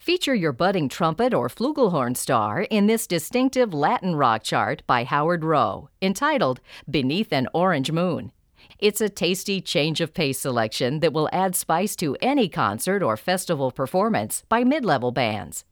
Feature your budding trumpet or flugelhorn star in this distinctive Latin rock chart by Howard Rowe, entitled Beneath an Orange Moon. It's a tasty change of pace selection that will add spice to any concert or festival performance by mid-level bands.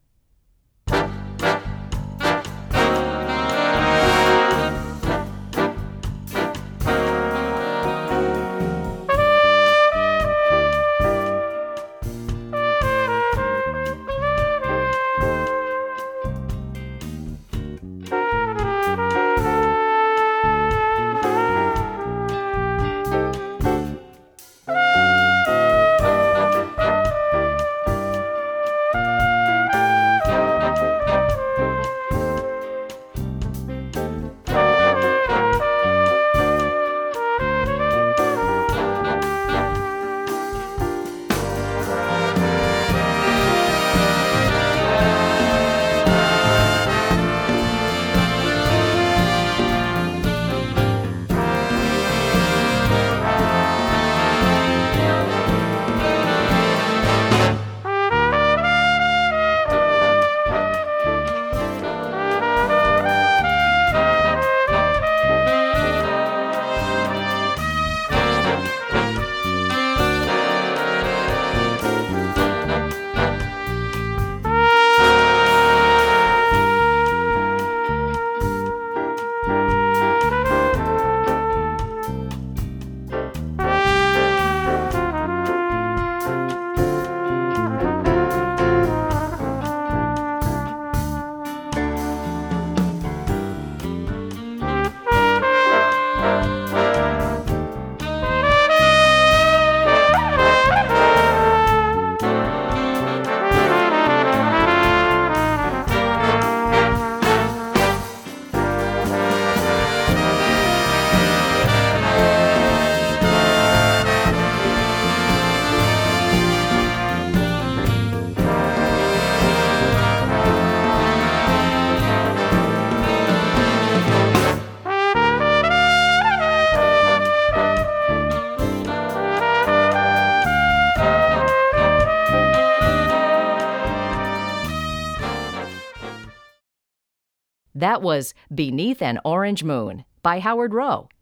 That was Beneath an Orange Moon by Howard Rowe.